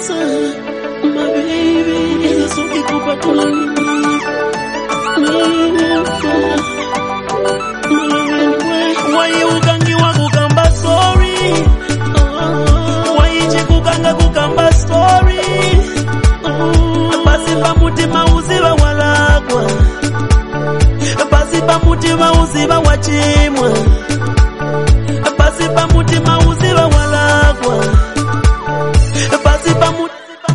my baby, Jesus ukikupa tulani. Why ugangi wa kukamba story? Why chikukanga kukamba story? Basi pamutima uziba walakwa, basi pamutima uziba wachimwa, basi pamutima uziba walakwa, basi pamutima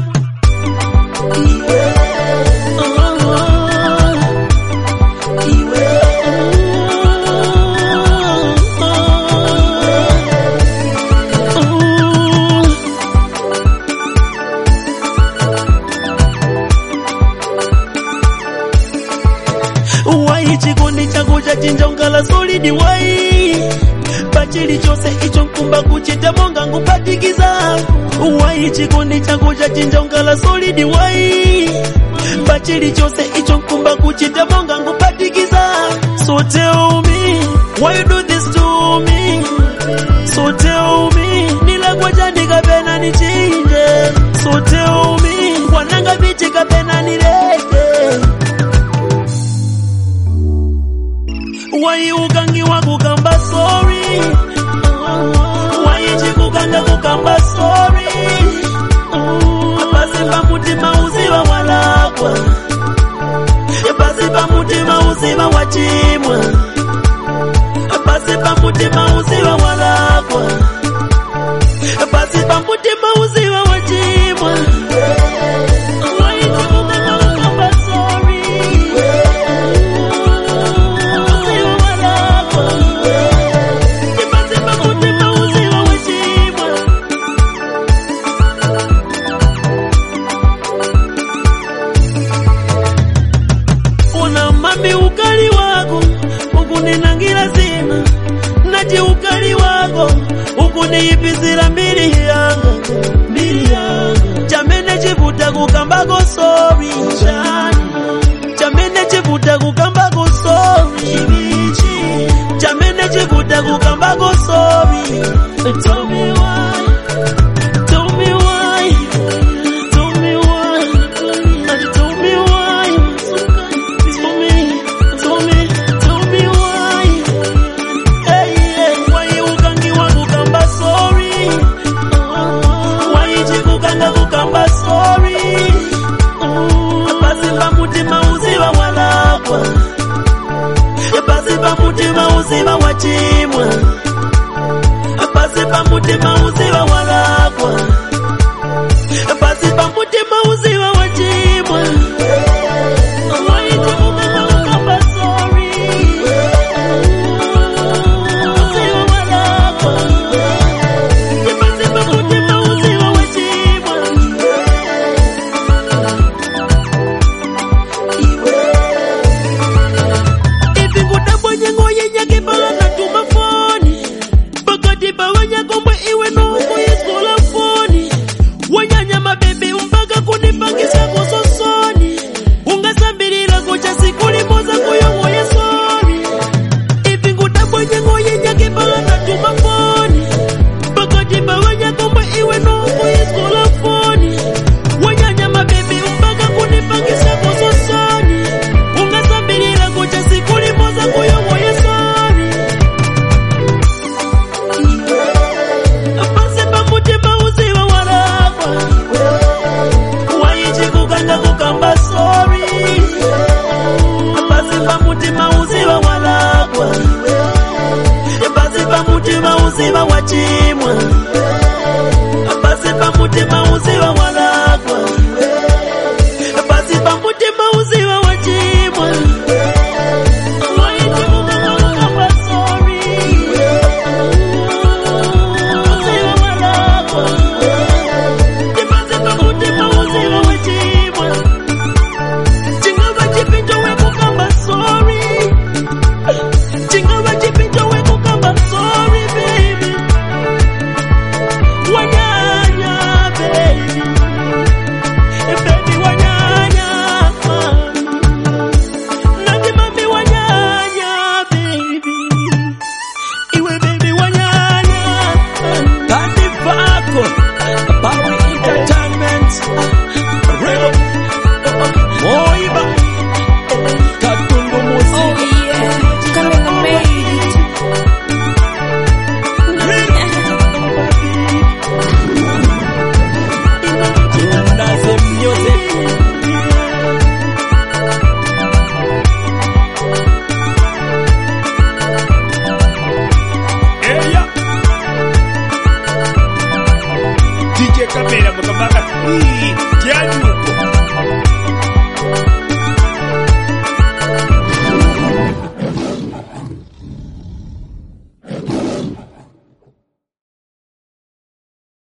chikondi chako chachinjongala solidi wai pachili chose icho nkumba kuchita monga ngupatikiza wai chikondi chako chachinjongala solidi wai pachili chose icho nkumba kuchita monga ngupatikiza. So tell me why you do this to me, so tell me nilagwa jandi kapena nichinje, so tell me wananga biti kapena nireke. Why ugangi wa kukamba story? Why chikukanga kukamba story? Basi pamutima uziba walakwa, basi pamutima uziba wachimwa, basi pamutima uziba walakwa, basi pamutima uziba wachimwa. Mami ukali wako ukuninangira zima, nati ukali wako ukuniyipizira mbili yanga. Chamene chivuta kukambako sorry, chamene chivuta kukambako sorry, chamene chivuta kukambako sorry. Tell me why, tell me why, tell me why, tell me why. Tell me why. Hey, hey. Why ugangi wa kukamba sorry? Why chikukanga kukamba sorry? Basi pamutima uziba walakwa, basi pamutima uziba wachimwa, basi pamutima uziba walakwa, basi pamutima uziba wachimwa. Uziba wachimwa, basi pamutima uziba walakwa, basi pamutima uziba wachimwa. Why chikukanga kukamba sorry? Uziba walakwa, basi pamutima uziba wachimwa. Chingaba chipinjo we kukamba sorry, chingaba chipinjo we kukamba sorry. Power Entertainment. Tianuko